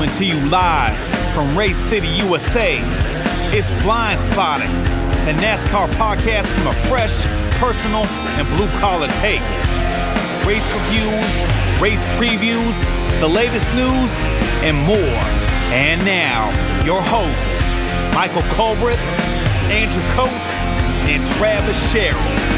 Coming to you live from Race City, USA. It's Blind Spotting, the NASCAR podcast from a fresh, personal, and blue-collar take. Race reviews, race previews, the latest news, and more. And now, your hosts, Michael Colbreth, Andrew Coates, and Travis Sherrill.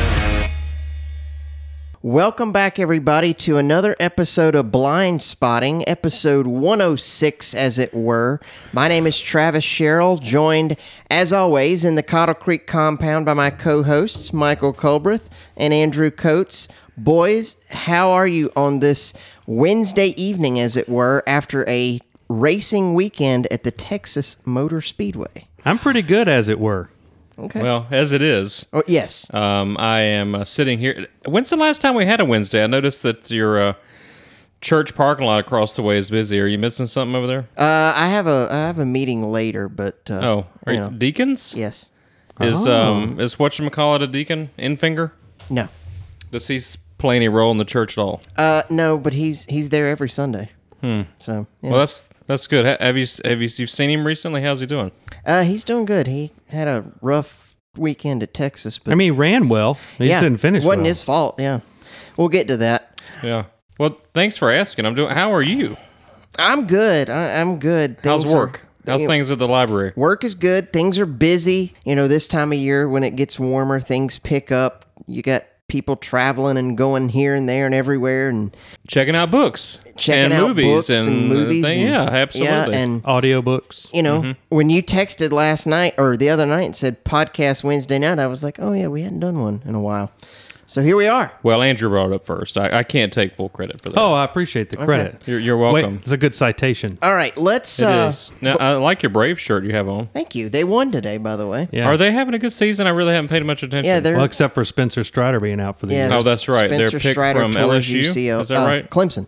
Welcome back, everybody, to another episode of Blind Spotting, episode 106, as it were. My name is Travis Sherrill, joined, as always, in the Cottle Creek compound by my co-hosts, Michael Colbreth and Andrew Coates. Boys, how are you on this Wednesday evening, as it were, after a racing weekend at the Texas Motor Speedway? I'm pretty good, as it were. Okay. Well, as it is. Oh, yes. I am sitting here. When's the last time we had a Wednesday? I noticed that your church parking lot across the way is busy. Are you missing something over there? I have a meeting later, but Are you deacons? yes. Is whatchamacallit a deacon? Infinger? No. Does he play any role in the church at all? No, but he's there every Sunday. So yeah. Well, that's good. Have you seen him recently? How's he doing? He's doing good. He had a rough weekend at Texas, but I mean, he ran well. He just didn't finish wasn't well. his fault. Yeah, we'll get to that. Yeah. Well, thanks for asking. How are you? I'm good. I'm good. How's work? How's things at the library? Work is good. Things are busy. You know, this time of year when it gets warmer, things pick up. You got people traveling and going here and there and everywhere and checking out books, checking out movies books and movies. Yeah, absolutely. Yeah, and audiobooks. You know, when you texted last night or the other night and said podcast Wednesday night, I was like, oh yeah, we hadn't done one in a while. So here we are. Well, Andrew brought it up first. I can't take full credit for that. Oh, I appreciate the credit. You're welcome. Wait, it's a good citation. All right, let's. It is. Now, I like your Brave shirt you have on. Thank you. They won today, by the way. Yeah. Are they having a good season? I really haven't paid much attention. Yeah, they're. Well, except for Spencer Strider being out for the year. Oh, that's right. Spencer They're picked Strider from tore his LSU? UCL. Is that right? Clemson.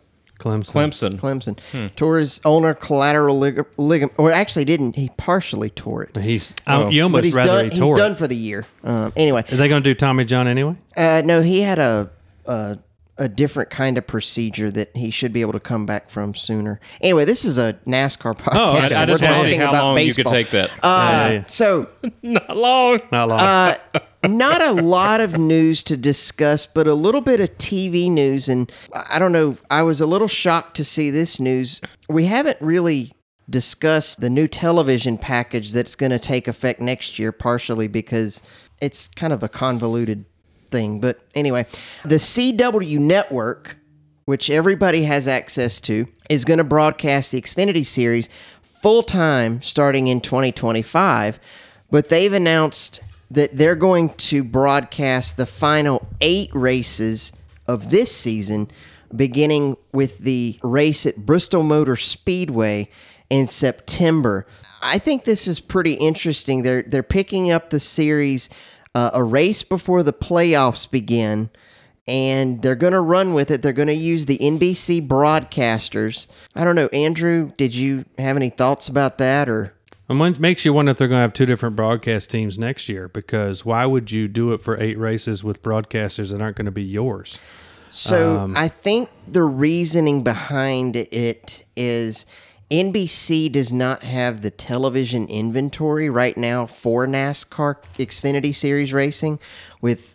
Clemson. Tore his ulnar collateral ligament. Or actually didn't. He partially tore it. You But almost he's rather done. he He's tore done it. for the year. Anyway. Are they going to do Tommy John anyway? No, he had a different kind of procedure that he should be able to come back from sooner. Anyway, this is a NASCAR podcast. Oh, okay. I We're just want to see talking how about long baseball. you could take that. Yeah. So, Not long. Not long. not a lot of news to discuss, but a little bit of TV news. And I don't know, I was a little shocked to see this news. We haven't really discussed the new television package that's going to take effect next year, partially because it's kind of a convoluted thing. But anyway, the CW network, which everybody has access to, is going to broadcast the Xfinity Series full-time starting in 2025. But they've announced that they're going to broadcast the final 8 races of this season, beginning with the race at Bristol Motor Speedway in September. I think this is pretty interesting. They're picking up the series a race before the playoffs begin, and they're going to run with it. They're going to use the NBC broadcasters. I don't know, Andrew, did you have any thoughts about that? Or It makes you wonder if they're going to have 2 different broadcast teams next year, because why would you do it for 8 races with broadcasters that aren't going to be yours? So I think the reasoning behind it is NBC does not have the television inventory right now for NASCAR Xfinity Series racing, with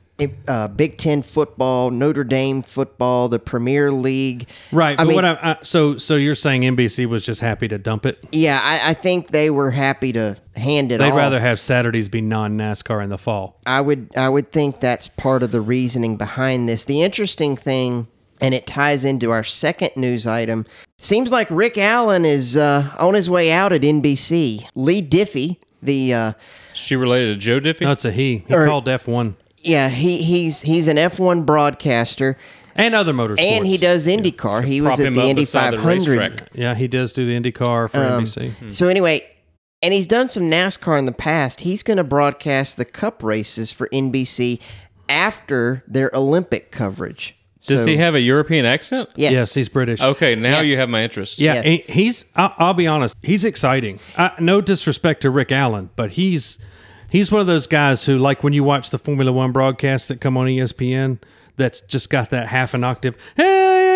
Big Ten football, Notre Dame football, the Premier League. Right. But mean, so you're saying NBC was just happy to dump it? Yeah, I think they were happy to hand it off. They'd rather have Saturdays be non-NASCAR in the fall. I would think that's part of the reasoning behind this. The interesting thing, and it ties into our second news item, seems like Rick Allen is on his way out at NBC. Lee Diffie, the She related to Joe Diffie? No, it's a he. He called F1. yeah, he's an F1 broadcaster. And other motorsports. And he does IndyCar. He was Prop at him the up Indy beside the 500. racetrack. Yeah, he does do the IndyCar for NBC. So anyway, and he's done some NASCAR in the past. He's going to broadcast the Cup races for NBC after their Olympic coverage. Does he have a European accent? Yes. He's British. Okay, now Yes. you have my interest. Yeah, Yes. I'll be honest, he's exciting. No disrespect to Rick Allen, but he's one of those guys who, like when you watch the Formula One broadcasts that come on ESPN, that's just got that half an octave. Hey,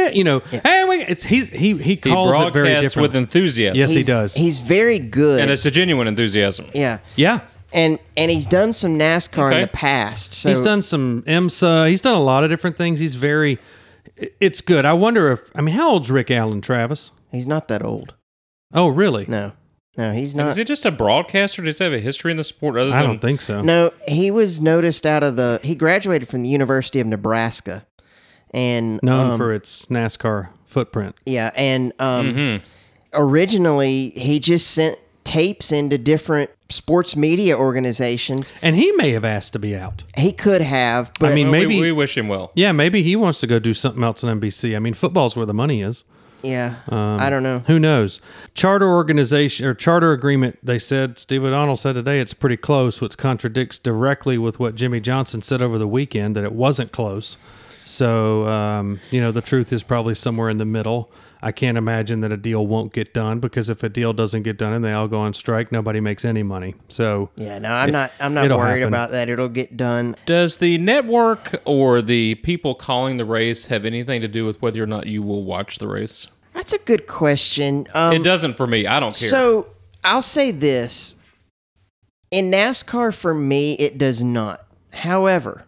hey, he calls it very broadcasts different with enthusiasm. Yes, he does. He's very good. And it's a genuine enthusiasm. yeah. Yeah. And he's done some NASCAR in Okay. the past. So He's done some IMSA. He's done a lot of different things. It's good. I wonder how old's Rick Allen, Travis? he's not that old. Oh, really? No, he's Is not. he just a broadcaster? Does he have a history in the sport other than... I don't think so. No, he was noticed he graduated from the University of Nebraska. And Known for its NASCAR footprint. yeah, and originally he just sent tapes into different sports media organizations. And he may have asked to be out. He could have, but I mean, Well, maybe. we wish him well. Yeah, maybe he wants to go do something else on NBC. I mean, football's where the money is. yeah, I don't know. Who knows? Charter organization or charter agreement, they said, Steve O'Donnell said today it's pretty close, which contradicts directly with what Jimmy Johnson said over the weekend, that it wasn't close. So, the truth is probably somewhere in the middle. I can't imagine that a deal won't get done, because if a deal doesn't get done and they all go on strike, nobody makes any money. So, Yeah, no, I'm not it'll worried happen. about that. It'll get done. Does the network or the people calling the race have anything to do with whether or not you will watch the race? That's a good question. It doesn't for me. I don't care. So I'll say this. In NASCAR, for me, it does not. However,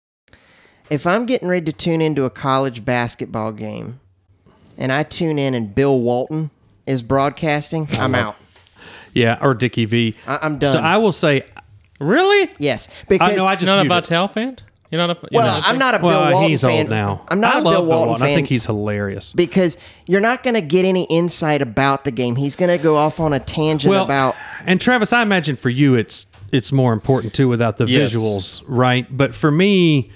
if I'm getting ready to tune into a college basketball game and I tune in and Bill Walton is broadcasting, I'm out. yeah, or Dickie V. I'm done. So I will say, really? Yes, because I just You're not a muted. Vitale fan? You're not a... well, I'm not a Bill Well, Walton he's fan. old now. I'm not I a love Bill Walton fan. I think he's hilarious. because you're not going to get any insight about the game. He's going to go off on a tangent about. And Travis, I imagine for you it's more important too without the Yes. visuals, right? But for me,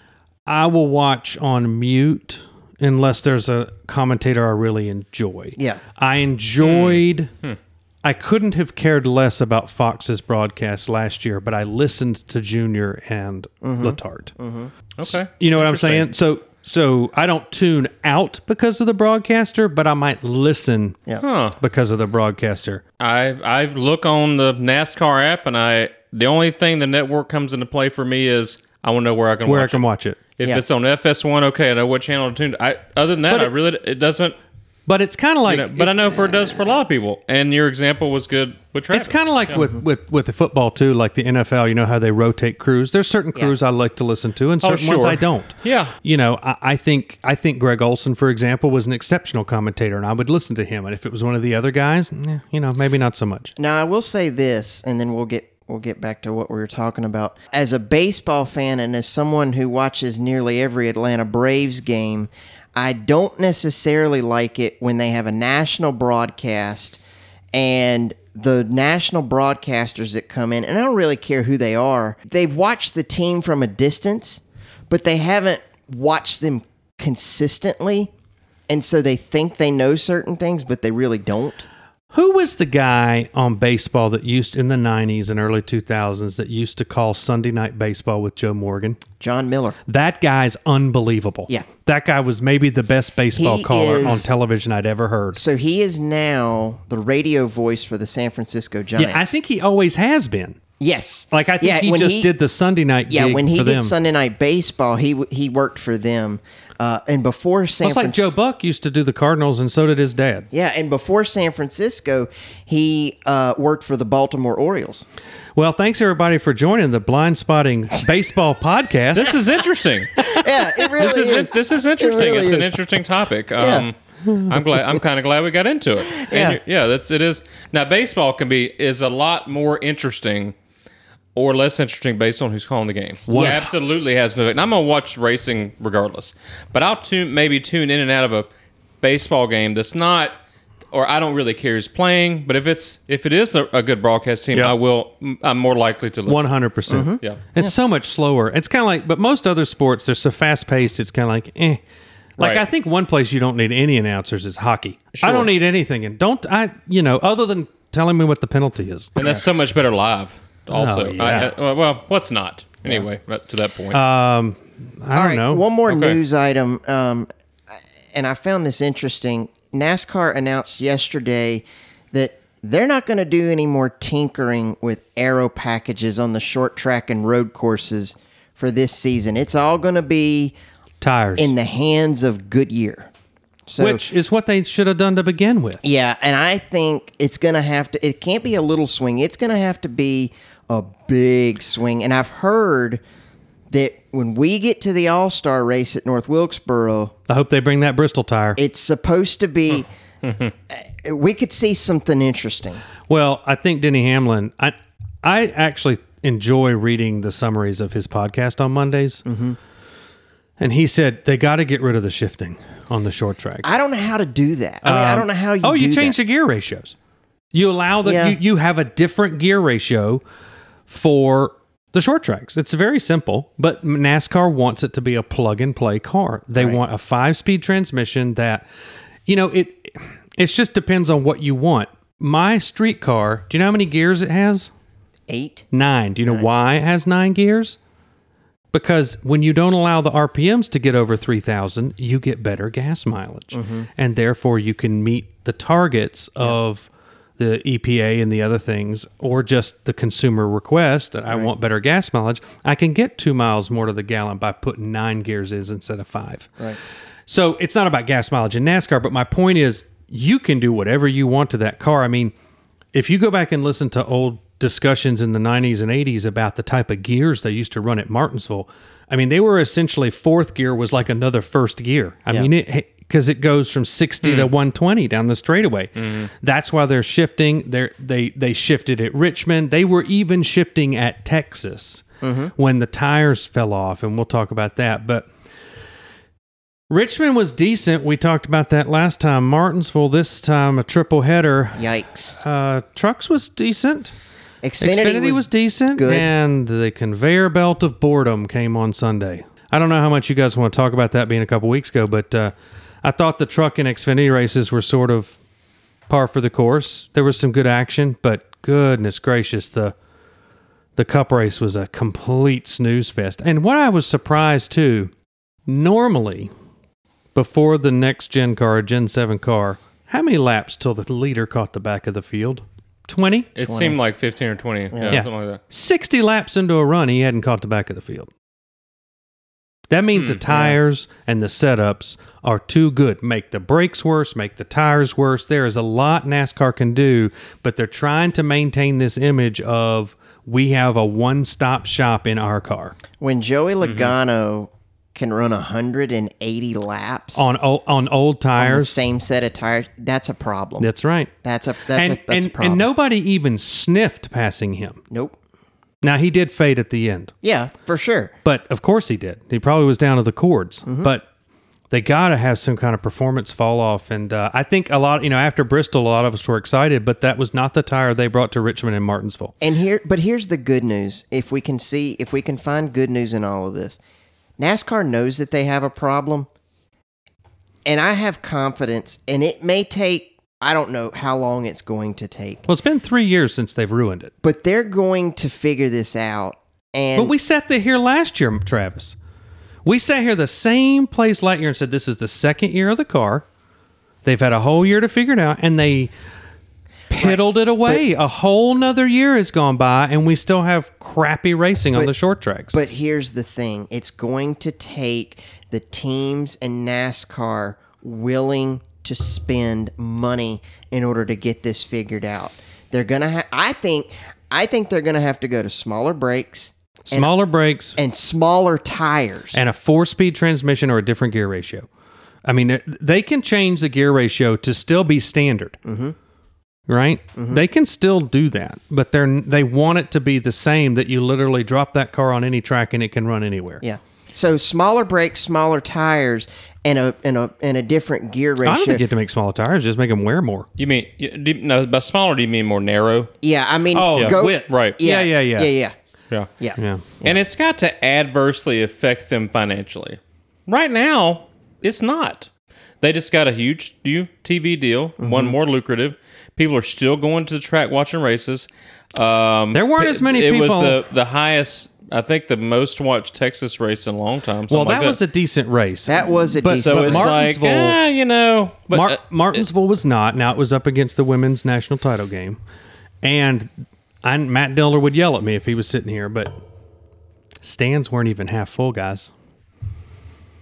I will watch on mute unless there's a commentator I really enjoy. Yeah. I enjoyed. I couldn't have cared less about Fox's broadcast last year, but I listened to Junior and Letarte. Okay. You know what I'm Interesting. saying? So I don't tune out because of the broadcaster, but I might listen Huh. because of the broadcaster. I look on the NASCAR app, and the only thing the network comes into play for me is I want to know where I can Where I watch can it. watch it. If Yeah. it's on FS1, okay, I know what channel to tune. Other than that, But it doesn't. But it's kind of like, But I know it does for a lot of people. And your example was good with Travis. it's kind of like Yeah. with the football too, like the NFL. You know how they rotate crews. There's certain crews I like to listen to, and certain ones sure. I don't. Yeah. You know, I think Greg Olson, for example, was an exceptional commentator, and I would listen to him. And if it was one of the other guys, maybe not so much. Now, I will say this, and then we'll get back to what we were talking about. As a baseball fan and as someone who watches nearly every Atlanta Braves game, I don't necessarily like it when they have a national broadcast and the national broadcasters that come in, and I don't really care who they are, they've watched the team from a distance, but they haven't watched them consistently, and so they think they know certain things, but they really don't. Who was the guy on baseball that used in the 90s and early 2000s that used to call Sunday Night Baseball with Joe Morgan? John Miller. That guy's unbelievable. Yeah. That guy was maybe the best baseball He caller is- on television I'd ever heard. So he is now the radio voice for the San Francisco Giants. Yeah, I think he always has been. Yes. Like, I think he when just did the Sunday night Yeah, gig when he for did them. Sunday Night Baseball, he worked for them. And before San It's like Joe Buck used to do the Cardinals, and so did his dad. Yeah, and before San Francisco, he worked for the Baltimore Orioles. Well, thanks everybody for joining the Blind Spotting Baseball Podcast. This is interesting. Yeah, it really is. This is interesting. It really It's an is. interesting topic. Yeah. I'm kind of glad we got into it. And Yeah. it is. Now, baseball is a lot more interesting or less interesting based on who's calling the game. Yes. Absolutely has no. And I'm gonna watch racing regardless, but I'll maybe tune in and out of a baseball game that's not, or I don't really care who's playing. But if it is a good broadcast team, Yeah. I'm more likely to listen. 100%. Yeah. It's so much slower. It's kind of like, but most other sports, they're so fast paced, it's kind of like, eh. Like, Right. I think one place you don't need any announcers is hockey. Sure. I don't need anything. And other than telling me what the penalty is. And that's so much better live. Also, yeah. well, what's not anyway? But to that point, I All don't right, know. one more Okay. news item, and I found this interesting. NASCAR announced yesterday that they're not going to do any more tinkering with aero packages on the short track and road courses for this season. It's all going to be Tires. in the hands of Goodyear. So, Which is what they should have done to begin with. yeah, and I think it's going to have to, it can't be a little swing. It's going to have to be a big swing. And I've heard that when we get to the All-Star race at North Wilkesboro, I hope they bring that Bristol tire. it's supposed to be, we could see something interesting. Well, I think Denny Hamlin, I actually enjoy reading the summaries of his podcast on Mondays. Mm-hmm. And he said they got to get rid of the shifting on the short tracks. I don't know how to do that. I mean, I don't know how you you do change that. the gear ratios. You allow Yeah. you have a different gear ratio for the short tracks. It's very simple, but NASCAR wants it to be a plug-and-play car. They Right. want a 5-speed transmission that, it just depends on what you want. My street car, do you know how many gears it has? 8? 9. Do you know why it has 9 gears? Because when you don't allow the RPMs to get over 3,000, you get better gas mileage. Mm-hmm. And therefore, you can meet the targets of the EPA and the other things, or just the consumer request that I want better gas mileage. I can get 2 miles more to the gallon by putting 9 gears in instead of 5. Right. So it's not about gas mileage in NASCAR, but my point is you can do whatever you want to that car. I mean, if you go back and listen to old discussions in the 90s and 80s about the type of gears they used to run at Martinsville, I mean, they were essentially fourth gear was like another first gear. I mean, because it goes from 60 to 120 down the straightaway. That's why they're shifting. They shifted at Richmond. They were even shifting at Texas when the tires fell off, and we'll talk about that. But Richmond was decent. We talked about that last time. Martinsville, this time a triple header. Yikes. Trucks was decent. Xfinity was decent, good. and the conveyor belt of boredom came on Sunday. I don't know how much you guys want to talk about that being a couple weeks ago, but I thought the truck and Xfinity races were sort of par for the course. There was some good action, but goodness gracious, the Cup race was a complete snooze fest. And what I was surprised too, normally before the next gen car, Gen 7 car, how many laps till the leader caught the back of the field? 20? It seemed like 15 or 20. Yeah, something like that. 60 laps into a run, he hadn't caught the back of the field. That means the tires and the setups are too good. Make the brakes worse, make the tires worse. There is a lot NASCAR can do, but they're trying to maintain this image of we have a one-stop shop in our car. When Joey Logano can run 180 laps On old on the tires. same set of tires, that's a problem. That's right. That's a And problem. nobody even sniffed passing him. Nope. Now, he did fade at the end. Yeah, for sure. But of course he did. He probably was down to the cords. But they got to have some kind of performance fall off. And I think a lot, after Bristol, a lot of us were excited, but that was not the tire they brought to Richmond and Martinsville. And here's the good news. If we can find good news in all of this, NASCAR knows that they have a problem, and I have confidence, and it may take, I don't know how long it's going to take, Well, it's been 3 years since they've ruined it. but they're going to figure this out. And But we sat there here last year, Travis. We sat here the same place last year and said this is the second year of the car. They've had a whole year to figure it out, and they piddled it away. A whole nother year has gone by, and we still have crappy racing on the short tracks. But here's the thing. It's going to take the teams and NASCAR willing to spend money in order to get this figured out. They're going to I think they're going to have to go to smaller brakes Smaller brakes and smaller tires. and a 4-speed transmission or a different gear ratio. I mean, they can change the gear ratio to still be standard. Right? They can still do that, but they want it to be the same, that you literally drop that car on any track and it can run anywhere. Yeah. So smaller brakes, smaller tires, and a different gear ratio. I don't think you have to make smaller tires, just make them wear more. You mean, by smaller, do you mean more narrow? Yeah, I mean, width. Right. Yeah. Yeah. Yeah. And it's got to adversely affect them financially. Right now, it's not. They just got a huge new TV deal, one more lucrative. People are still going to the track watching races. There weren't as many people. It was the highest, I think, the most watched Texas race in a long time. Well, that was a decent race. That was a decent so but it's like, Martinsville- but Martinsville was not. Now, it was up against the women's national title game. And Matt Diller would yell at me if he was sitting here, but stands weren't even half full, guys.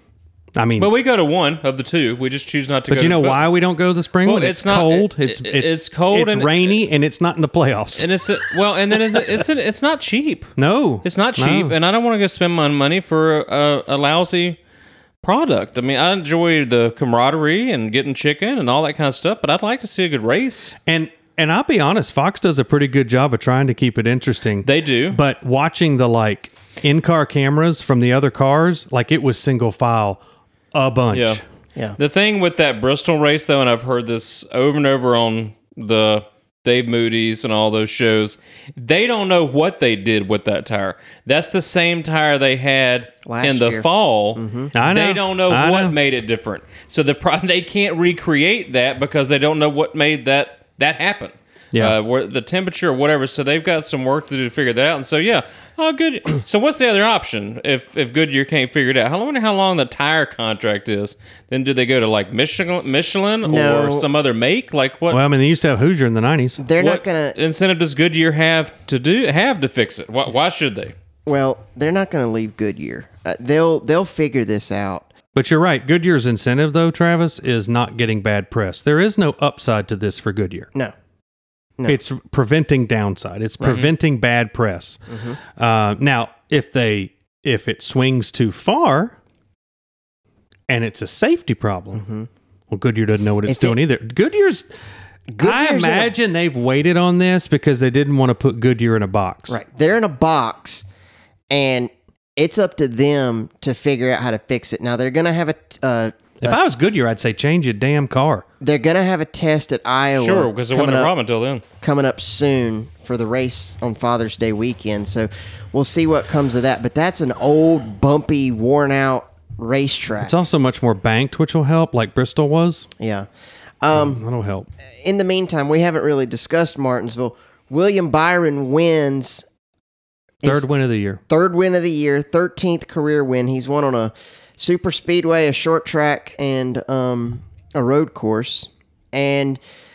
I mean, But we go to one of the two. We just choose not to go. but you know to why we don't go to the spring? Well, When it's not- cold. it's cold It's and- rainy, and it's not in the playoffs. And and then it's not cheap. No, It's not cheap, No. and I don't want to go spend my money for a lousy product. I mean, I enjoy the camaraderie and getting chicken and all that kind of stuff, but I'd like to see a good race. And I'll be honest, Fox does a pretty good job of trying to keep it interesting. They do. But watching the like in-car cameras from the other cars, like it was single file a bunch. Yeah. Yeah. The thing with that Bristol race, though, and I've heard this over and over on the Dave Moody's and all those shows, they don't know what they did with that tire. That's the same tire they had Last in the year. fall. I know. They don't know I what know. made it different. So they can't recreate that because they don't know what made that happen. Yeah. Where the temperature or whatever. So they've got some work to do to figure that out. And so good. So what's the other option if Goodyear can't figure it out? I wonder how long the tire contract is. Then do they go to like Michelin No. or some other make? Like what? Well, I mean, they used to have Hoosier in the 90s. They're what not going to. incentive does Goodyear have to fix it? Why should they? Well, they're not going to leave Goodyear. They'll figure this out. But you're right. Goodyear's incentive, though, Travis, is not getting bad press. There is no upside to this for Goodyear. No. It's preventing downside. It's preventing bad press. Now, if it swings too far and it's a safety problem, well, Goodyear doesn't know what it's If it- doing either. Goodyear's I Goodyear's in a- imagine they've waited on this because they didn't want to put Goodyear in a box. Right. They're in a box, and it's up to them to figure out how to fix it. Now they're going to have If I was Goodyear, I'd say change your damn car. they're going to have a test at Iowa. Sure, because it wasn't a problem until then. coming up soon for the race on Father's Day weekend. So we'll see what comes of that. But that's an old, bumpy, worn out racetrack. It's also much more banked, which will help, like Bristol was. Yeah. That'll help. In the meantime, we haven't really discussed Martinsville. William Byron wins Third win of the year. third win of the year, 13th career win. He's won on a super speedway, a short track, and a road course. And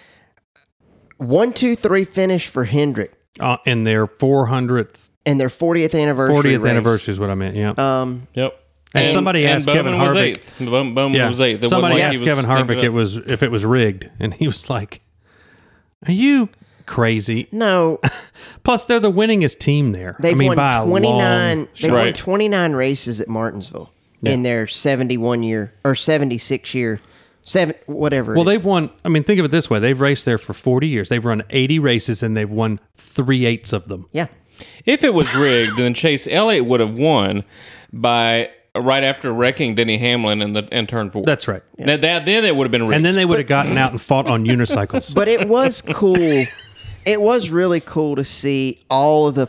1-2-3 finish for Hendrick In their 400th, and their 40th anniversary. 40th race. anniversary is what I meant. Yeah. Yep. And somebody asked Kevin Bowman was Harvick. eighth. Bowman Yeah. was eighth. It Somebody wasn't like asked he was Kevin stinking Harvick up. if it was rigged, and he was like, "Are you crazy?" No, Plus, they're the winningest team there. they've won by a 29. long They shot. won Right. 29 races at Martinsville in their 71 year or 76 year, whatever. Well, they've won. I mean, think of it this way: they've raced there for 40 years. They've run 80 races, and they've won 3/8 of them. yeah. If it was rigged, then Chase Elliott would have won by right after wrecking Denny Hamlin in turn 4. That's right. Now, then it would have been rigged. And then they would have gotten out and fought on unicycles. But it was cool. It was really cool to see all of the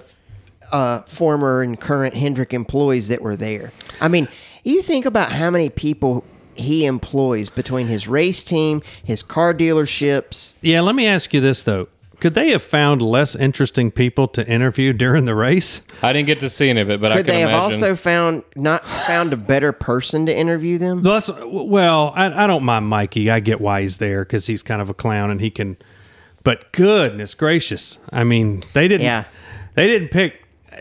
former and current Hendrick employees that were there. I mean, you think about how many people he employs between his race team, his car dealerships. Yeah, let me ask you this though: could they have found less interesting people to interview during the race? I didn't get to see any of it, but I Could can they have imagine. also found a better person to interview them? Well, I don't mind Mikey. I get why he's there because he's kind of a clown and he can. But goodness gracious, I mean, they didn't. Yeah. They didn't pick.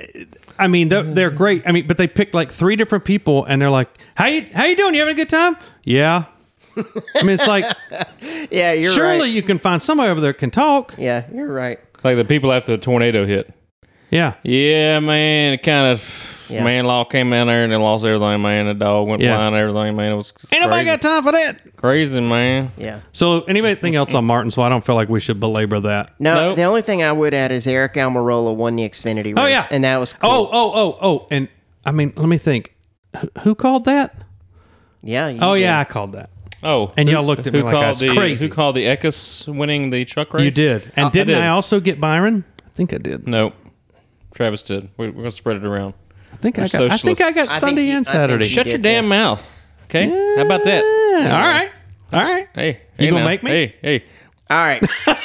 I mean, they're great. I mean, but they picked like 3 different people, and they're like, "How you doing? You having a good time?" Yeah. I mean, it's like Yeah, you're surely right. you can find somebody over there that can talk. Yeah, you're right. It's like the people after the tornado hit. Yeah. Yeah, man, it kind of, Yeah. man, law came down there and they lost everything, man. The dog went Yeah. flying and everything, man. It was Ain't nobody got time for that. crazy, man. Yeah. So, anything else on Martinsville? I don't feel like we should belabor that. No, Nope. the only thing I would add is Eric Almirola won the Xfinity race. Oh, yeah. And that was cool. Oh. And I mean, let me think. Who called that? Yeah. you Oh, did. yeah, I called that. Oh, And y'all looked at me like I was crazy. Who called the Eckes winning the truck race? You did. And didn't did. I also get Byron? I think I did. No, Travis did. We're gonna spread it around. I think I got socialists. I think Sunday he- I and think Saturday. he Shut did, your damn mouth. Okay, how about that? All right. Hey, You gonna now. make me? Hey. All right.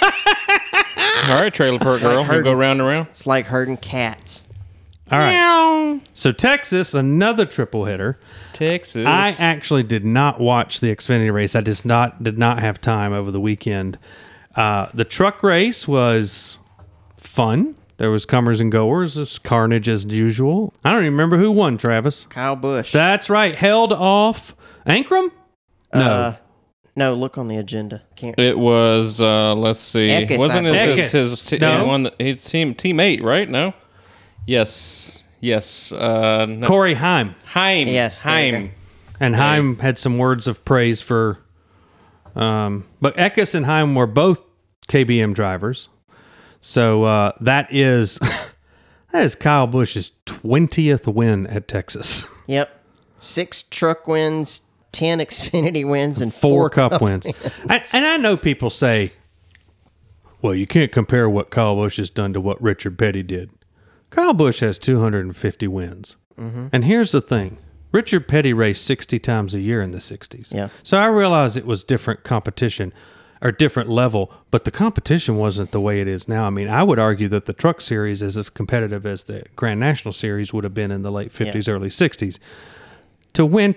All right, trailer park girl. You go round and around. It's like herding cats. All right. So Texas, another triple hitter. Texas. I actually did not watch the Xfinity race. I just did not have time over the weekend. The truck race was fun. There was comers and goers. It's carnage as usual. I don't even remember who won, Travis. Kyle Busch. That's right. Held off Ankrum? No. No, look on the agenda. Can't. It was. Let's see. Eckes, Wasn't I it believe. his No. one? His team 8, right? No. Yes. No. Corey Heim. Yes, Heim. there you Heim. go. And Heim had some words of praise for. But Eckes and Heim were both KBM drivers. So that is Kyle Busch's 20th win at Texas. Yep. 6 truck wins, 10 Xfinity wins, and 4 4 cup wins. And I know people say, well, you can't compare what Kyle Busch has done to what Richard Petty did. Kyle Busch has 250 wins. And here's the thing. Richard Petty raced 60 times a year in the 60s. Yeah. So I realize it was different competition or different level, but the competition wasn't the way it is now. I mean, I would argue that the Truck Series is as competitive as the Grand National Series would have been in the late 50s, early 60s. To win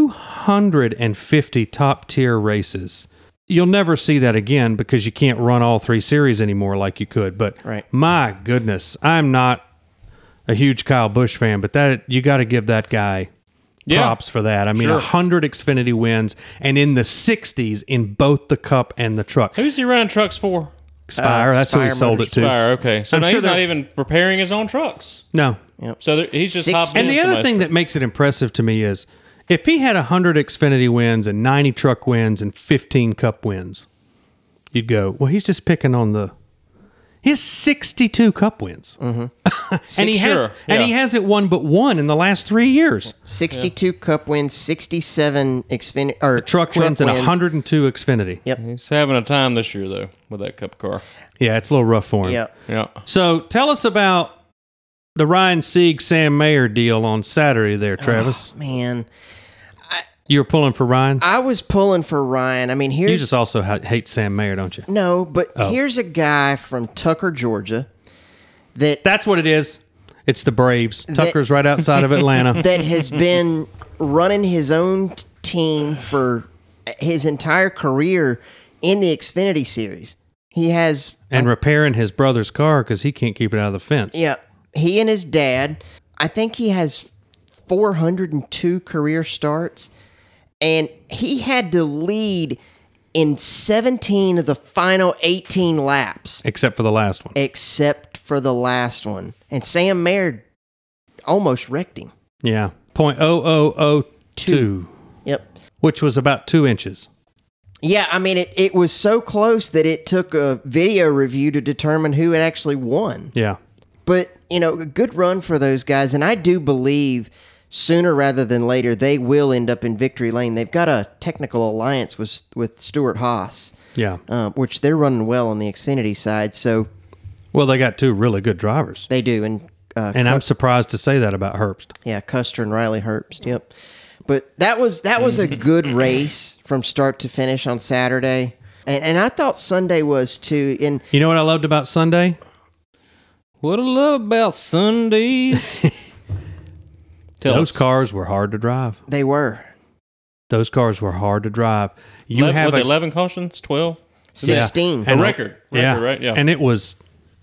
250 top-tier races, you'll never see that again because you can't run all 3 series anymore like you could. But Right. my goodness, I'm not a huge Kyle Busch fan, but that you got to give that guy props for that. I mean, Sure. 100 Xfinity wins, and in the 60s in both the Cup and the Truck. Who's he running trucks for? Spire, that's who he Spire sold it to. Spire. Okay, so I'm now sure he's not they're- even preparing his own trucks. No. So he's just 60 hopping And in the other somebody's thing truck. that makes it impressive to me is if he had 100 Xfinity wins and 90 Truck wins and 15 Cup wins, you'd go, well, he's just picking on the... He has 62 Cup wins. and he Sure, hasn't won but one in the last 3 years. 62 cup wins, 67 Xfinity or Truck wins and 102 Xfinity. Yep. He's having a time this year though with that Cup car. Yeah, it's a little rough for him. Yep. Yeah. So tell us about the Ryan Sieg, Sam Mayer deal on Saturday there, Travis. Man, You were pulling for Ryan? I was pulling for Ryan. I mean, here's You just also hate Sam Mayer, don't you? no, but Oh. here's a guy from Tucker, Georgia, that That's what it is. It's the Braves. Tucker's right outside of Atlanta. that has been running his own team for his entire career in the Xfinity Series. He has, And repairing his brother's car because he can't keep it out of the fence. yeah, he and his dad, I think he has 402 career starts, and he had to lead in 17 of the final 18 laps, Except for the last one. except for the last one. And Sam Mayer almost wrecked him. Yeah. 0.0002, Yep. which was about 2 inches. Yeah, I mean, it was so close that it took a video review to determine who had actually won. Yeah. But, a good run for those guys. And I do believe sooner rather than later, they will end up in victory lane. They've got a technical alliance with Stuart Haas, Yeah. which they're running well on the Xfinity side. So Well, they got 2 really good drivers. they do. And I'm surprised to say that about Herbst. yeah, Custer and Riley Herbst. Yep. But that was a good race from start to finish on Saturday. And I thought Sunday was too. And You know what I loved about Sunday? What I love about Sundays. Tell Those us. cars were hard to drive. they were Those cars were hard to drive. You was have it 11 cautions? 12? 16. And A record, right? Yeah. And it was,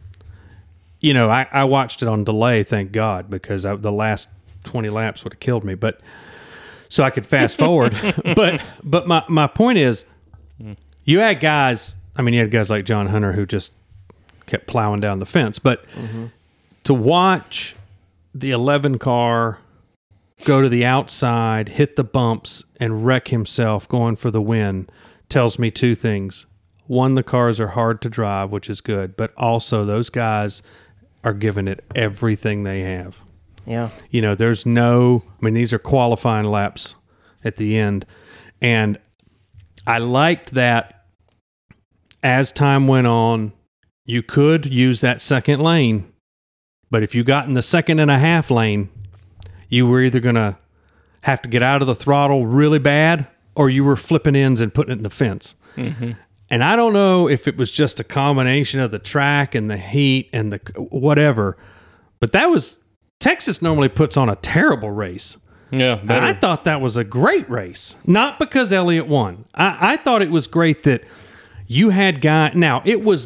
I watched it on delay, thank God, because the last 20 laps would have killed me. But so I could fast forward. But my point is, you had guys. I mean, you had guys like John Hunter who just kept plowing down the fence. But to watch the 11 car go to the outside, hit the bumps, and wreck himself going for the win tells me 2 things. One, the cars are hard to drive, which is good, but also those guys are giving it everything they have. Yeah. These are qualifying laps at the end. And I liked that as time went on, you could use that second lane, but if you got in the 2.5 lane, you were either going to have to get out of the throttle really bad or you were flipping ends and putting it in the fence. Mm-hmm. And I don't know if it was just a combination of the track and the heat and the whatever, but Texas normally puts on a terrible race. Yeah. And I thought that was a great race. Not because Elliott won. I thought it was great that you had guys. Now, it was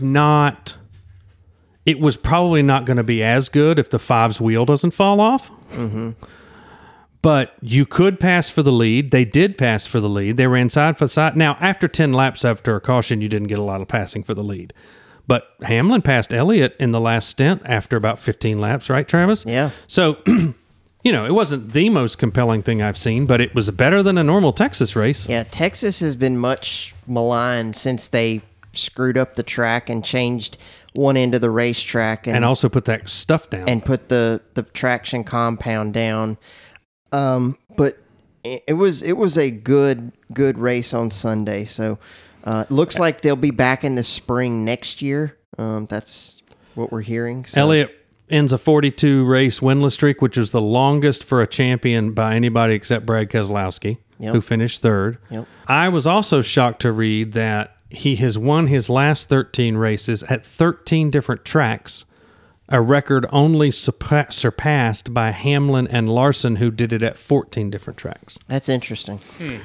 probably not going to be as good if the 5's wheel doesn't fall off. Mm-hmm. But you could pass for the lead. They did pass for the lead. They ran side by side. Now, after 10 laps after a caution, you didn't get a lot of passing for the lead. But Hamlin passed Elliott in the last stint after about 15 laps, right, Travis? Yeah. So, it wasn't the most compelling thing I've seen, but it was better than a normal Texas race. Yeah, Texas has been much maligned since they screwed up the track and changed one end of the racetrack And also put that stuff down. and put the traction compound down. But it was a good race on Sunday. So it looks like they'll be back in the spring next year. That's what we're hearing. So. Elliott ends a 42 race winless streak, which is the longest for a champion by anybody except Brad Keselowski, who finished third. Yep. I was also shocked to read that he has won his last 13 races at 13 different tracks, a record only surpassed by Hamlin and Larson, who did it at 14 different tracks. That's interesting.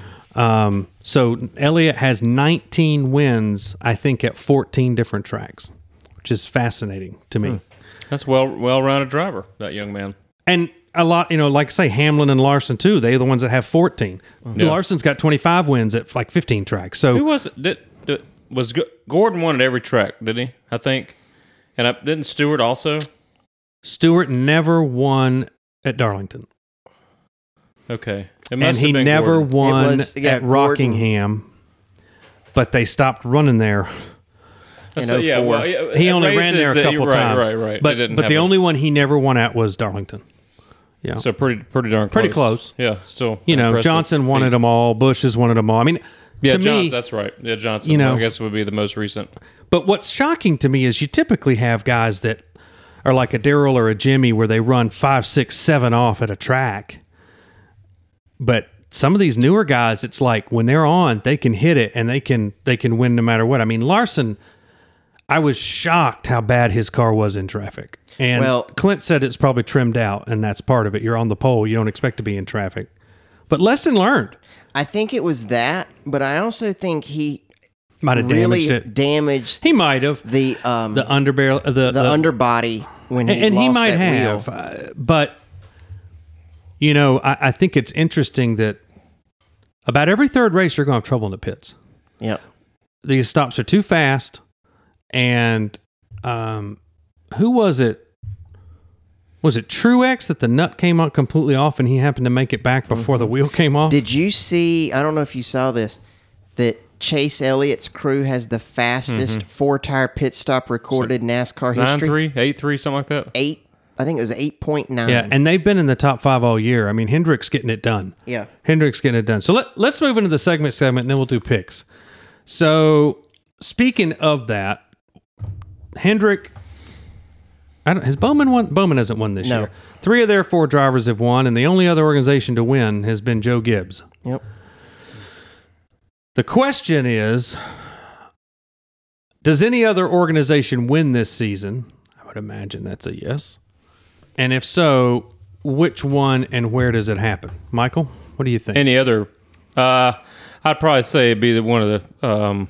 So Elliott has 19 wins, I think, at 14 different tracks, which is fascinating to me. That's well-rounded driver, that young man. And a lot, like say Hamlin and Larson too. They're the ones that have 14. Yeah. Larson's got 25 wins at like 15 tracks. So Who was it? Gordon won at every track, did he? I think. And didn't Stewart also? Stewart never won at Darlington. Okay. It And must he have been never Gordon. won It was- yeah, at Rockingham, but they stopped running there. So, yeah, 04. well, He at only ran races there a that- couple times. Right. But They didn't the have only one he never won at was Darlington. Yeah. So pretty darn close. Pretty close. Yeah, still. Impressive Johnson feat. wanted them all. Bush has wanted them all. I mean, Yeah, to Johnson, me, that's right. Yeah, Johnson, I guess would be the most recent. but what's shocking to me is you typically have guys that are like a Darrell or a Jimmy where they run 5, 6, 7 off at a track. But some of these newer guys, it's like when they're on, they can hit it and they can win no matter what. I mean, Larson, I was shocked how bad his car was in traffic. And Clint said it's probably trimmed out, and that's part of it. You're on the pole. You don't expect to be in traffic. But lesson learned. I think it was that, but I also think he Might have really damaged it. damaged He might have. the Underbarrel, the underbody when he and lost he might that have. wheel. But, I think it's interesting that about every third race, you're going to have trouble in the pits. Yep. These stops are too fast. And who was it? Was it Truex that the nut came out completely off and he happened to make it back before the wheel came off? Did you see, I don't know if you saw this, that Chase Elliott's crew has the fastest four-tire pit stop recorded in NASCAR history? 9.3, 8.3, something like that? I think it was 8.9. Yeah, and they've been in the top 5 all year. I mean, Hendrick's getting it done. Yeah. Hendrick's getting it done. So let's move into the segment, and then we'll do picks. So speaking of that, Hendrick, has Bowman won? Bowman hasn't won this No. year. 3 of their 4 drivers have won, and the only other organization to win has been Joe Gibbs. Yep. The question is, does any other organization win this season? I would imagine that's a yes. And if so, which one and where does it happen? Michael, what do you think? Any other? I'd probably say it'd be one of the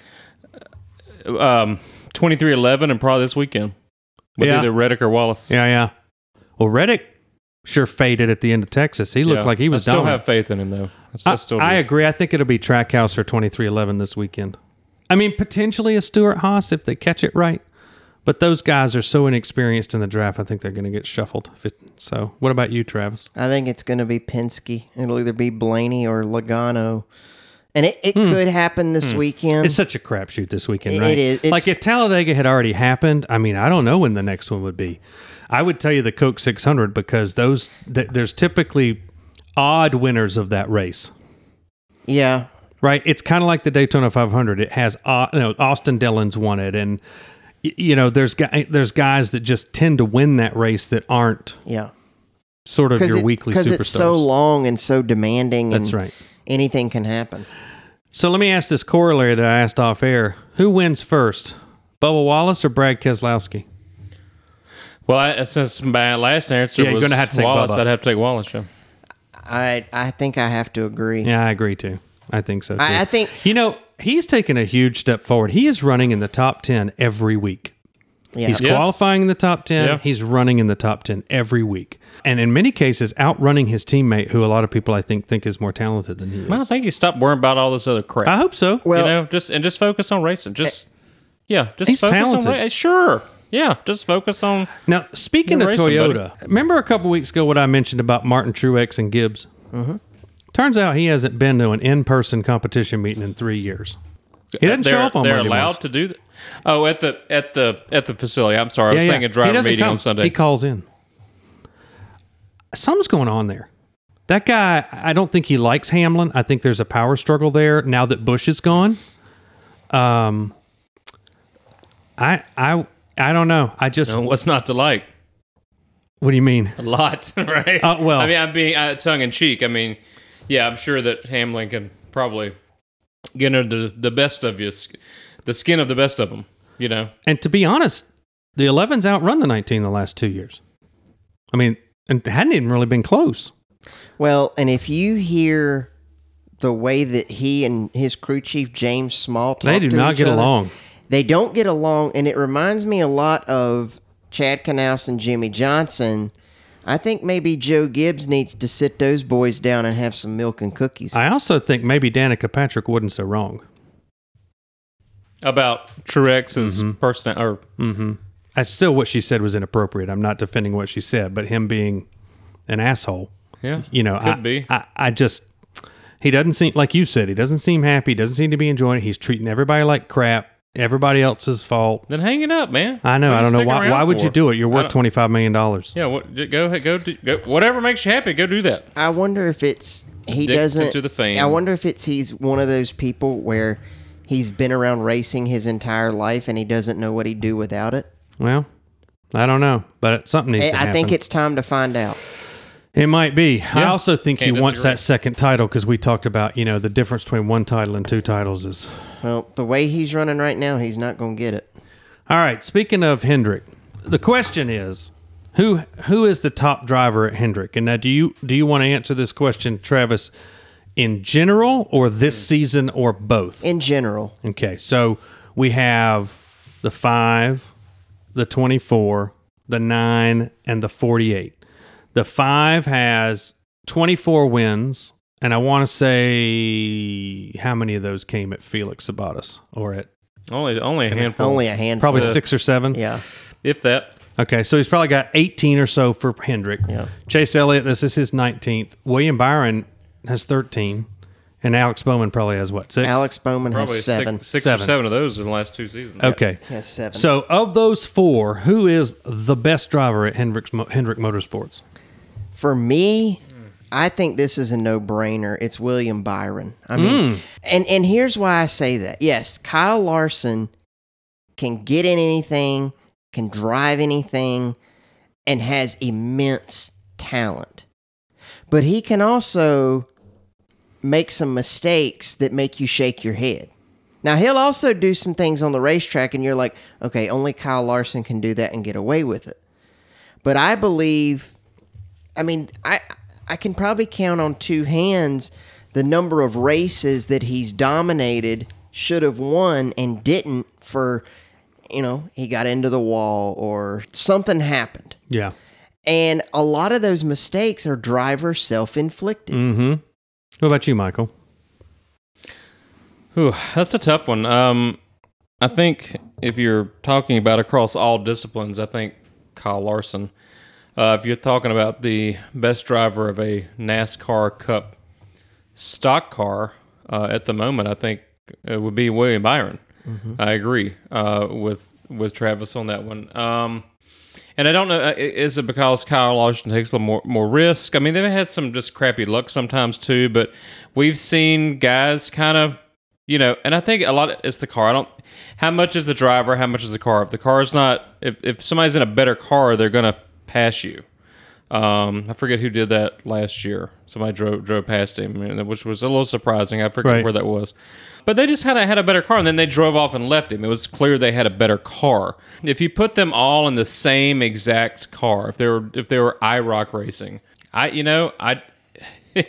23-11 and probably this weekend with either Reddick or Wallace. Yeah. Well, Reddick sure faded at the end of Texas. He looked like he was I still dominant. have faith in him, though. I agree. I think it'll be Trackhouse or 23-11 this weekend. I mean, potentially a Stuart Haas if they catch it right. But those guys are so inexperienced in the draft, I think they're going to get shuffled. So, what about you, Travis? I think it's going to be Penske. It'll either be Blaney or Logano. And it could happen this weekend. It's such a crapshoot this weekend, right? It is. It's, like if Talladega had already happened, I mean, I don't know when the next one would be. I would tell you the Coke 600 because there's typically odd winners of that race. Yeah. Right? It's kind of like the Daytona 500. It has Austin Dillon's won it, and there's guys that just tend to win that race that aren't sort of your weekly superstars. Because it's so long and so demanding. That's and right. Anything can happen. So let me ask this corollary that I asked off air. Who wins first, Bubba Wallace or Brad Keselowski? Well, since my last answer was you're going to have to take Wallace, Bubba. I'd have to take Wallace, yeah. I think I have to agree. Yeah, I agree too. I think so too. I think he's taken a huge step forward. He is running in the top 10 every week. Yeah. He's Yes. qualifying in the top 10. Yeah. He's running in the top 10 every week. And in many cases, outrunning his teammate, who a lot of people, I think is more talented than he is. Well, I think he stopped worrying about all this other crap. I hope so. Well- you know, just focus on racing. Just He's focus on talented. racing. Sure. Yeah, just focus on. Now, speaking You're of racing, Toyota, remember a couple weeks ago what I mentioned about Martin Truex and Gibbs? Mm-hmm. Turns out he hasn't been to an in-person competition meeting in 3 years. He doesn't show up on They're Monday allowed mornings. to do that. Oh, at the facility. I'm sorry. I was thinking He driver doesn't meeting come. on Sunday. He calls in. Something's going on there. That guy, I don't think he likes Hamlin. I think there's a power struggle there now that Busch is gone. I don't know. I just No, what's not to like? What do you mean? A lot, right? Well- I mean, I'm being tongue in cheek. I mean, yeah, I'm sure that Hamlin can probably get into the best of you, the skin of the best of them. You know, And to be honest, the 11's outrun the 19 the last 2 years. I mean, and it hadn't even really been close. Well, and if you hear the way that he and his crew chief James Small talk, They do to not each get other, along. They don't get along, and it reminds me a lot of Chad Knaus and Jimmy Johnson. I think maybe Joe Gibbs needs to sit those boys down and have some milk and cookies. I also think maybe Danica Patrick wasn't so wrong. about Truex's person or That's still what she said was inappropriate. I'm not defending what she said, but him being an asshole. yeah, You know, could be. I just, he doesn't seem, like you said, he doesn't seem happy. He doesn't seem to be enjoying it. He's treating everybody like crap. Everybody else's fault. Then hang it up, man. I know. What I are don't you know sticking why. around Why would you for? do it? You're I worth don't- $25 million. Yeah, go ahead, go whatever makes you happy. Go do that. I wonder if it's he Addicted doesn't. to the fame. I wonder if he's one of those people where he's been around racing his entire life and he doesn't know what he'd do without it. Well, I don't know, but something needs to happen. I think it's time to find out. It might be. I also think he Can't wants disagree. that second title because we talked about, the difference between one title and two titles is. Well, the way he's running right now, he's not going to get it. All right. Speaking of Hendrick, the question is, who is the top driver at Hendrick? And now, do you want to answer this question, Travis, in general or this season or both? In general, Okay, so we have the 5, the 24, the 9, and the 48. The 5 has 24 wins, and I want to say how many of those came at Felix Sabates or at Only a handful. only a handful. probably 6 or 7. Yeah. if that. Okay, so he's probably got 18 or so for Hendrick. Yeah. Chase Elliott, this is his 19th. William Byron has 13, and Alex Bowman probably has what, 6? Alex Bowman Probably has 7. six Seven. or 7 of those in the last 2 seasons. Okay. He has 7. So, of those 4, who is the best driver at Hendrick Motorsports? For me, I think this is a no-brainer. It's William Byron. I mean, and here's why I say that. Yes, Kyle Larson can get in anything, can drive anything, and has immense talent. But he can also make some mistakes that make you shake your head. Now, he'll also do some things on the racetrack, and you're like, okay, only Kyle Larson can do that and get away with it. But I believe... I mean, I can probably count on 2 hands the number of races that he's dominated, should have won, and didn't for, he got into the wall or something happened. Yeah. And a lot of those mistakes are driver self-inflicted. What about you, Michael? Whew, that's a tough one. I think if you're talking about across all disciplines, I think Kyle Larson. If you're talking about the best driver of a NASCAR Cup stock car at the moment, I think it would be William Byron. I agree with Travis on that one. And I don't know, is it because Kyle Larson takes a little more risk? I mean, they've had some just crappy luck sometimes too, but we've seen guys kind of, and I think a lot it's the car. How much is the driver? How much is the car? If the car is not, if somebody's in a better car, they're going to pass you. I forget who did that last year. Somebody drove past him, which was a little surprising. I forget where that was. But they just had a better car, and then they drove off and left him. It was clear they had a better car. If you put them all in the same exact car, if they were IROC racing,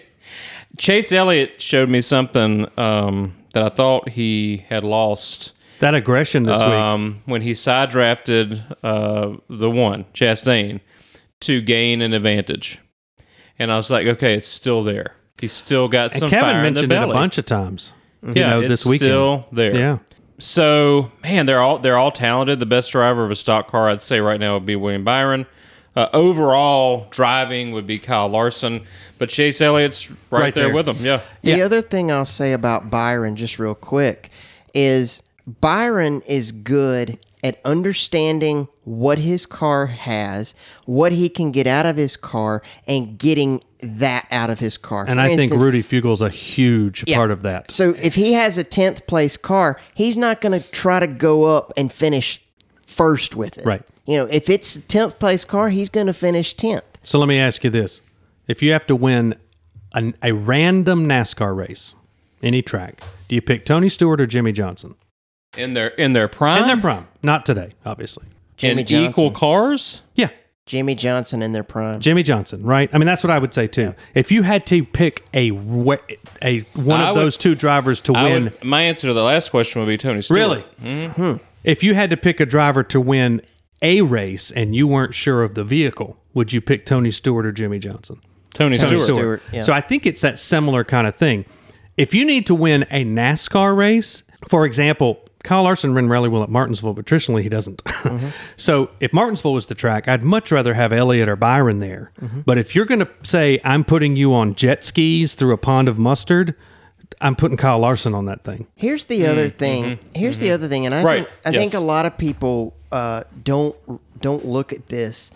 Chase Elliott showed me something that I thought he had lost That aggression this week. when he side drafted the one, Chastain, to gain an advantage. And I was like, okay, it's still there. He's still got And some Kevin fire in the mentioned it belly. a bunch of times. Yeah, it's this weekend. still there. Yeah. So, man, they're all talented. The best driver of a stock car, I'd say right now, would be William Byron. Overall, driving would be Kyle Larson, but Chase Elliott's right there with him. Yeah. The other thing I'll say about Byron, just real quick, is Byron is good at understanding what his car has, what he can get out of his car, and getting that out of his car. And For I think instance, Rudy Fugel's a huge Yeah. part of that. So if he has a 10th place car, he's not going to try to go up and finish first with it. Right. You know, if it's a 10th place car, he's going to finish 10th. So let me ask you this. If you have to win a random NASCAR race, any track, do you pick Tony Stewart or Jimmy Johnson? In their prime? In their prime. Not today, obviously. Jimmy In Johnson. equal cars? Yeah. Jimmy Johnson in their prime. Jimmy Johnson, right? I mean, that's what I would say too. If you had to pick one of those two drivers to win, My answer to the last question would be Tony Stewart. really, if you had to pick a driver to win a race and you weren't sure of the vehicle, would you pick Tony Stewart or Jimmy Johnson? Tony Stewart. Stewart, yeah. So I think it's that similar kind of thing. If you need to win a NASCAR race, for example, Kyle Larson ran really well at Martinsville, but traditionally he doesn't. So if Martinsville was the track, I'd much rather have Elliott or Byron there. But if you're going to say, I'm putting you on jet skis through a pond of mustard, I'm putting Kyle Larson on that thing. Here's the other thing. Here's the other thing, and I Right, think yes. a lot of people don't look at this.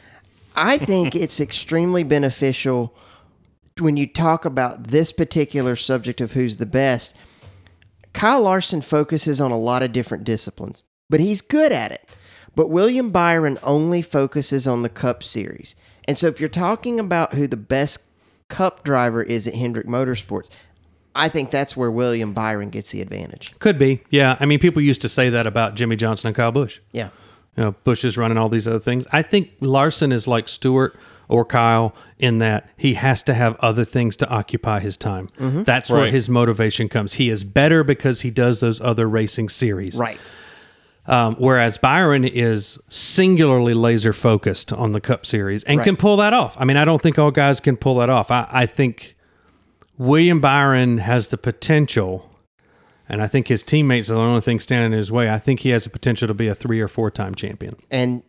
I think it's extremely beneficial when you talk about this particular subject of who's the best. Kyle Larson focuses on a lot of different disciplines, but he's good at it. But William Byron only focuses on the Cup Series. And so if you're talking about who the best Cup driver is at Hendrick Motorsports, I think that's where William Byron gets the advantage. Could be. Yeah. I mean, people used to say that about Jimmy Johnson and Kyle Busch. Yeah. You know, Busch is running all these other things. I think Larson is like Stewart or Kyle in that he has to have other things to occupy his time. That's where Right. his motivation comes. He is better because he does those other racing series. Right. Whereas Byron is singularly laser focused on the Cup Series and Right. can pull that off. I mean, I don't think all guys can pull that off. I think William Byron has the potential, and I think his teammates are the only thing standing in his way. I think he has the potential to be a 3 or 4 time champion. And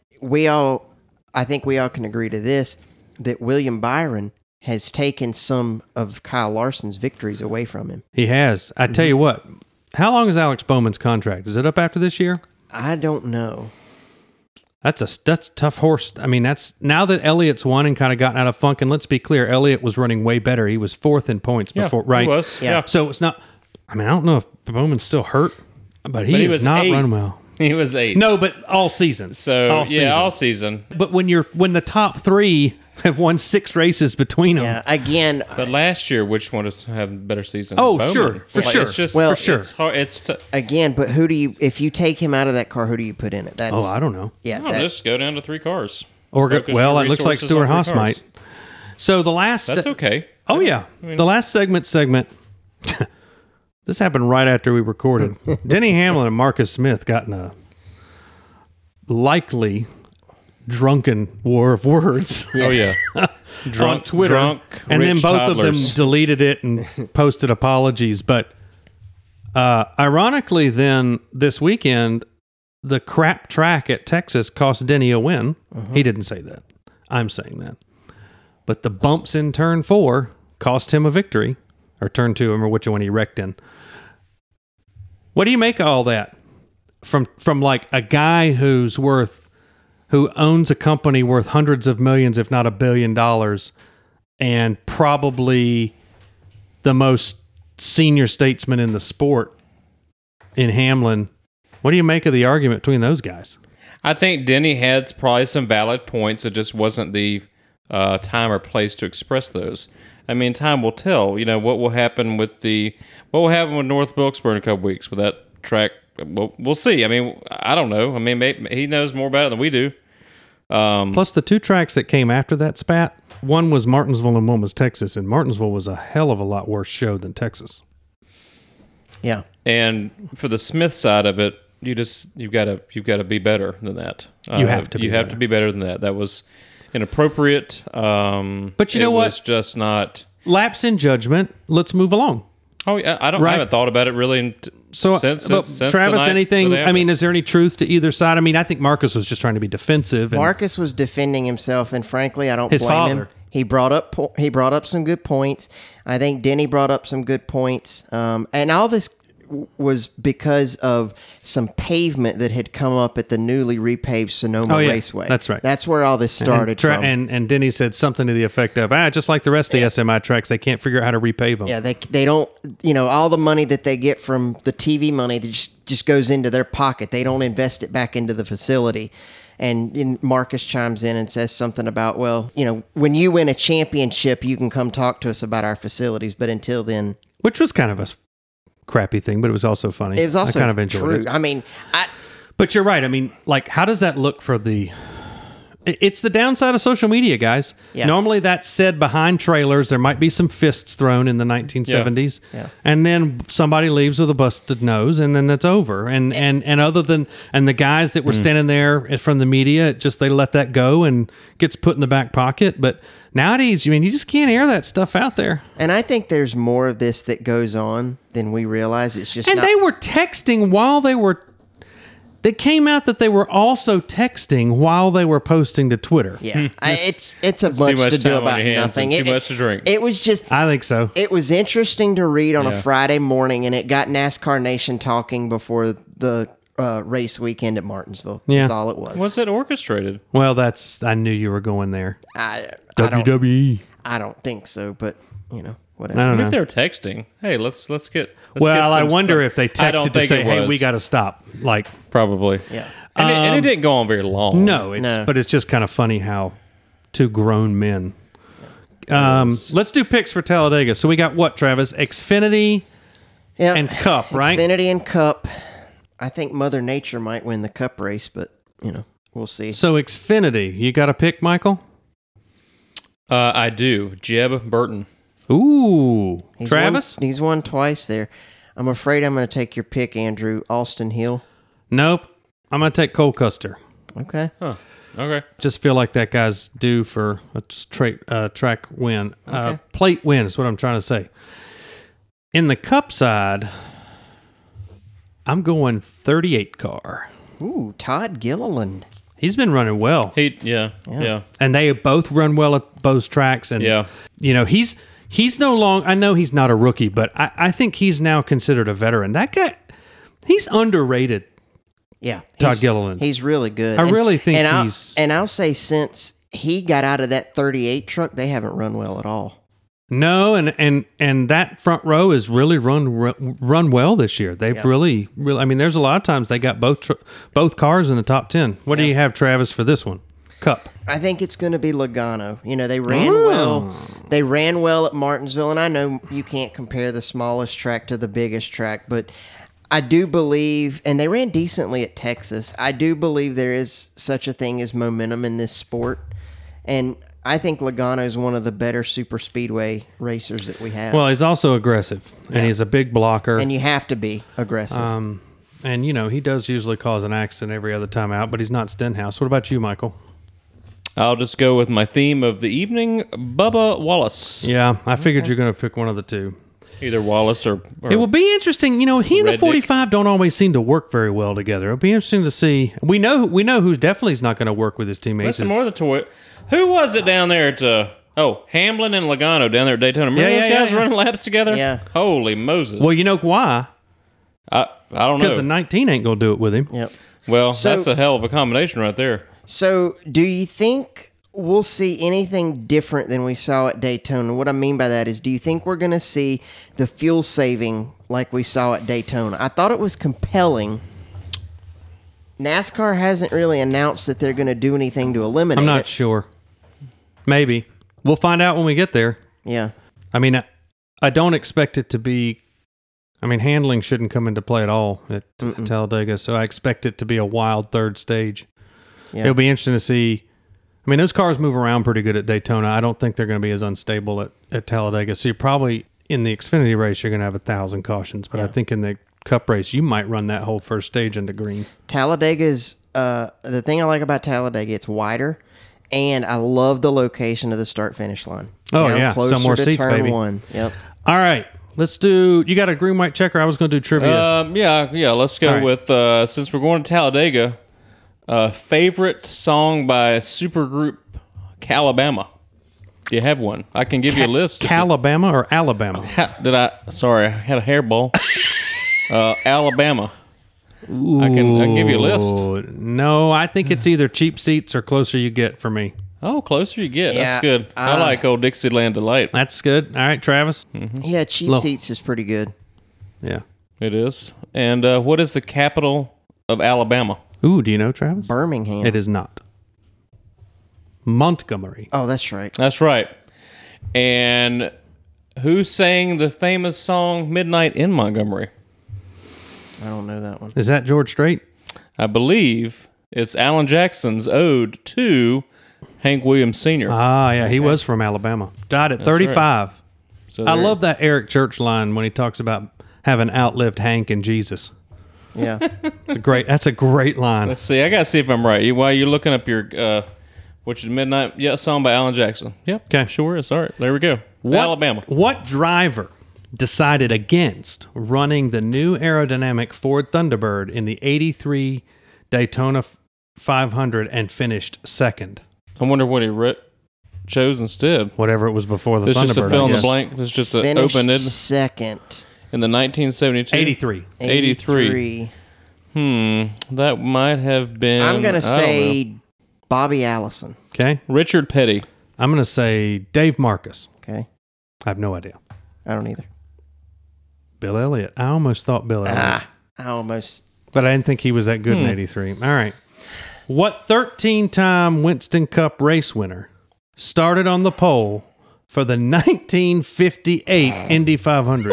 I think we all can agree to this, that William Byron has taken some of Kyle Larson's victories away from him. He has. I tell you what, how long is Alex Bowman's contract? Is it up after this year? I don't know. That's a tough horse. I mean, that's now that Elliott's won and kind of gotten out of funk. And let's be clear, Elliott was running way better. He was 4th in points before, right? He was. Yeah. Yeah. So it's not. I mean, I don't know if Bowman's still hurt, but he But he is was not 8. running well. He was 8. No, but all season. So, all season. all season. But when the top 3 have won 6 races between them, Yeah, again, But last year, which one has had a better season? Oh, Bowman. sure, for sure. It's just, Well, it's sure. hard. It's but who do you, if you take him out of that car, who do you put in it? That's, oh, I don't know. Yeah, no, just go down to 3 cars. Or Focus well, your it looks like resources Stuart on 3 Haas might. cars. So the last. That's okay. Oh yeah, the last segment. This happened right after we recorded. Denny Hamlin and Marcus Smith got in a likely drunken war of words Oh yeah. on Twitter, and then rich both toddlers. of them deleted it and posted apologies. But ironically, then this weekend, the crap track at Texas cost Denny a win. He didn't say that. I'm saying that. But the bumps in turn 4 cost him a victory, or turn 2, I remember which one he wrecked in. What do you make of all that? From like a guy who owns a company worth hundreds of millions, if not $1 billion, and probably the most senior statesman in the sport in Hamlin. What do you make of the argument between those guys? I think Denny had probably some valid points. It just wasn't the time or place to express those. I mean, time will tell. You know what will happen with North Wilkesboro in a couple weeks with that track. We'll see. I mean, I don't know. I mean, maybe he knows more about it than we do. Plus, the 2 tracks that came after that spat, one was Martinsville and one was Texas, and Martinsville was a hell of a lot worse show than Texas. Yeah. And for the Smith side of it, you've got to be better than that. You have to be You have better. to be better than that. That was inappropriate. But you know it what? was just not. Lapse in judgment. Let's move along. Oh yeah, I Right. haven't thought about it really. So, since Travis, the night anything? that they I mean, happened. is there any truth to either side? I mean, I think Marcus was just trying to be defensive. And Marcus was defending himself, and frankly, I don't His blame father. him. He brought up some good points. I think Denny brought up some good points, and all this was because of some pavement that had come up at the newly repaved Sonoma Oh, yeah. Raceway. That's right. That's where all this started from. and Denny said something to the effect of, just like the rest of the SMI tracks, they can't figure out how to repave them. Yeah, they don't, all the money that they get from the TV money that just goes into their pocket. They don't invest it back into the facility. And Marcus chimes in and says something about, well, when you win a championship, you can come talk to us about our facilities. But until then, Which was kind of a crappy thing, but it was also funny. it was also I kind of enjoyed true. it. I mean, But you're right. I mean, like, how does that look for the... It's the downside of social media, guys. Yeah. Normally that's said behind trailers. There might be some fists thrown in the 1970s. Yeah. And then somebody leaves with a busted nose, and then it's over. And other than... And the guys that were standing there from the media, they let that go and gets put in the back pocket. But nowadays, I mean, you just can't air that stuff out there. and I think there's more of this that goes on than we realize. It's just And not, they were texting while they were... It came out that they were also texting while they were posting to Twitter. yeah, it's a too bunch much to do time on about your hands nothing. and too much to drink. It was just... I think so. It was interesting to read on a Yeah. Friday morning, and it got NASCAR Nation talking before the race weekend at Martinsville. Yeah. That's all it was. Was it orchestrated? Well, I knew you were going there. I WWE. don't think so, but whatever. I don't I mean, know. if they're texting, hey, let's get. Well, I some wonder stuff. if they I don't texted to think say, it "Hey, was. we got to stop." Like, Probably. Yeah. And it didn't go on very long. no, No. but it's just kind of funny how two grown men. Let's do picks for Talladega. So we got what, Travis? Xfinity Yeah. and Cup, right? Xfinity and Cup. I think Mother Nature might win the Cup race, but we'll see. So Xfinity, you got a pick, Michael? I do. Jeb Burton. Ooh, He's Travis? he's won twice there. I'm afraid I'm going to take your pick, Andrew. Austin Hill. Nope. I'm gonna take Cole Custer. Okay. Huh. Okay. Just feel like that guy's due for a track win. Plate win is what I'm trying to say. In the Cup side, I'm going 38 car. Ooh, Todd Gilliland. He's been running well. Yeah. And they both run well at both tracks. And, Yeah. he's no longer, I know he's not a rookie, but I think he's now considered a veteran. That guy, he's underrated. Yeah, Todd Gilliland. He's really good. I really think he's. And I'll say since he got out of that 38 truck, they haven't run well at all. No, and that front row has really run well this year. They've really. I mean, there's a lot of times they got both cars in the top 10. What do you have, Travis, for this one? Cup. I think it's going to be Logano. They ran well. They ran well at Martinsville, and I know you can't compare the smallest track to the biggest track, but I do believe, and they ran decently at Texas. I do believe there is such a thing as momentum in this sport, and I think Logano is one of the better super speedway racers that we have. Well, he's also aggressive, and he's a big blocker. and you have to be aggressive. And, he does usually cause an accident every other time out, but he's not Stenhouse. What about you, Michael? I'll just go with my theme of the evening, Bubba Wallace. Yeah, I figured you're going to pick one of the two. Either Wallace or It will be interesting. He and the Reddick. 45 don't always seem to work very well together. It'll be interesting to see. We know who definitely is not going to work with his teammates. Some more of the toy. Who was it down there at Hamlin and Logano down there at Daytona? Remember those guys running laps together? Yeah. Holy Moses. Well, you know why? I don't Because know. the 19 ain't going to do it with him. Yep. Well, So- that's a hell of a combination right there. So, do you think we'll see anything different than we saw at Daytona? What I mean by that is, do you think we're going to see the fuel saving like we saw at Daytona? I thought it was compelling. NASCAR hasn't really announced that they're going to do anything to eliminate I'm not it. sure. Maybe. We'll find out when we get there. Yeah. I mean, I don't expect it to be... I mean, handling shouldn't come into play at all at Talladega, so I expect it to be a wild third stage. Yeah. It'll be interesting to see. I mean, those cars move around pretty good at Daytona. I don't think they're going to be as unstable at Talladega. So in the Xfinity race, you're going to have 1,000 cautions. But I think in the Cup race, you might run that whole first stage into green. Talladega's the thing I like about Talladega, it's wider, and I love the location of the start-finish line. Oh, Down yeah. closer Some more to seats, turn baby. 1. Yep. All right. Let's do... You got a green, white checker? I was going to do trivia. Yeah. Let's go All right. with, since we're going to Talladega, favorite song by supergroup Calabama. Do you have one? I can give you a list. Calabama or Alabama? Sorry, I had a hairball. Alabama. I can give you a list. Ooh, no, I think it's either Cheap Seats or Closer You Get for me. Oh, closer you get. Yeah, That's good. I like old Dixieland Delight. That's good. All right, Travis? Yeah, Cheap Low. Seats is pretty good. Yeah. It is. And what is the capital of Alabama? Ooh, do you know, Travis? Birmingham. It is not. Montgomery. Oh, that's right. That's right. And who sang the famous song Midnight in Montgomery? I don't know that one. Is that George Strait? I believe it's Alan Jackson's ode to Hank Williams Sr. Ah, yeah, he was from Alabama. Died at 35. So I there- love that Eric Church line when he talks about having outlived Hank and Jesus. Yeah. That's a great line. Let's see. I got to see if I'm right. While you're looking up your, which is Midnight, song by Alan Jackson. Yep. Okay. Sure is. All right. There we go. Alabama. What driver decided against running the new aerodynamic Ford Thunderbird in the 83 Daytona 500 and finished second? I wonder what he chose instead. Whatever it was before the There's Thunderbird. just a fill in I the guess. blank. There's just an Finished open-ended second. in the 1972. 83. 83. That might have been. I'm going to I don't know. say Bobby Allison. Okay. Richard Petty. I'm going to say Dave Marcus. Okay. I have no idea. I don't either. Bill Elliott. I almost thought Bill Elliott. I almost. But I didn't think he was that good in 83. All right. What 13-time Winston Cup race winner started on the pole for the 1958 Indy 500?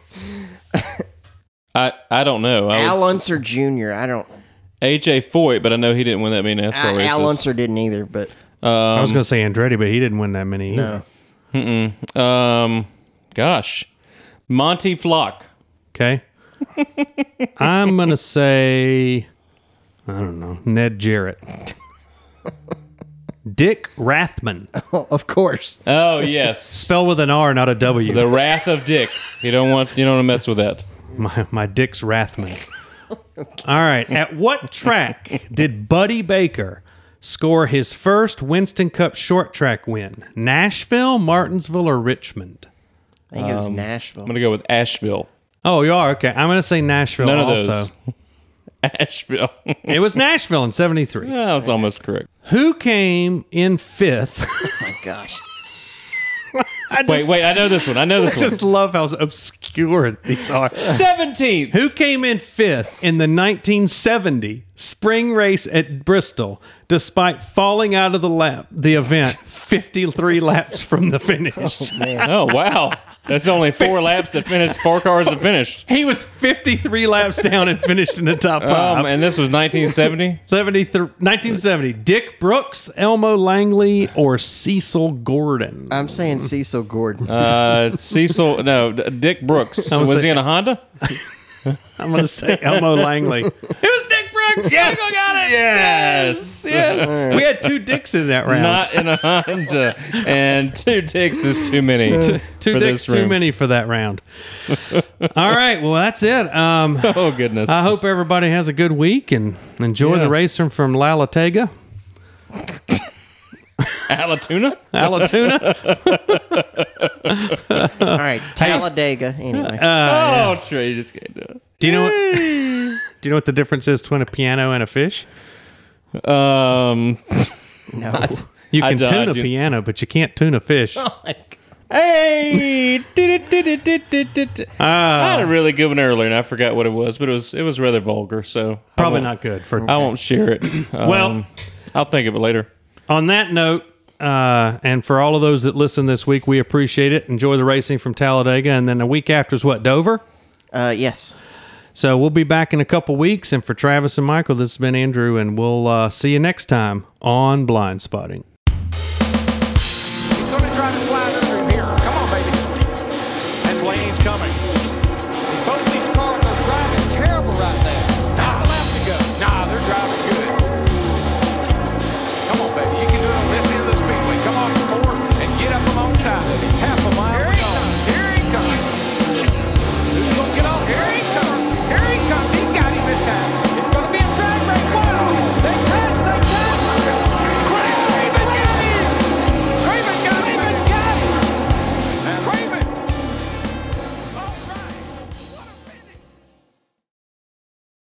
I don't know. Al Unser Jr. I don't. AJ Foyt, but I know he didn't win that many NASCAR races. Al Unser didn't either, but I was going to say Andretti, but he didn't win that many either. no. Gosh. Monty Flock. Okay. I'm going to say, I don't know, Ned Jarrett. Dick Rathman. Oh, of course. Oh, yes. Spell with an R, not a W. The Wrath of Dick. You don't want to mess with that. My Dick's Rathman. All right. At what track did Buddy Baker score his first Winston Cup short track win? Nashville, Martinsville, or Richmond? I think it was Nashville. I'm going to go with Asheville. Oh, you are? Okay. I'm going to say Nashville None of also. those. Asheville. It was Nashville in 73. Yeah, that's almost correct. Who came in fifth? Oh my gosh. Wait, I know this one. I just love how obscure these are. 17th. Who came in fifth in the 1970 spring race at Bristol, despite falling out of the event 53 laps from the finish? Oh, wow. That's only 4 laps that finished. 4 cars that finished. He was 53 laps down and finished in the top 5. And this was 1970? 1970. Dick Brooks, Elmo Langley, or Cecil Gordon? I'm saying Cecil Gordon. Dick Brooks. I was Was he saying- in a Honda? I'm going to say Elmo Langley. It was Dick Brooks. Yes! Michael got it. Yes! Yes. We had 2 dicks in that round. Not in a Honda. And 2 dicks is too many. Two for dicks this too room. many for that round. All right, well that's it. Oh, goodness. I hope everybody has a good week and enjoy Yeah. the racing from Lalatega, Alatuna? Alatuna. All right. Talladega. Anyway. Oh, Trey, you just can't do it. Do you know what the difference is between a piano and a fish? No. You I can do- I tune a do- piano, but you can't tune a fish. Hey! I had a really good one earlier, and I forgot what it was, but it was rather vulgar, so Probably I won't- not good for. I won't share it. Well- I'll think of it later. On that note, and for all of those that listen this week, we appreciate it. Enjoy the racing from Talladega, and then the week after is what, Dover? Yes. So we'll be back in a couple weeks. And for Travis and Michael, this has been Andrew, and we'll see you next time on Blind Spotting. He's going to try to slide under him here. Come on, baby. And Hayes coming. They both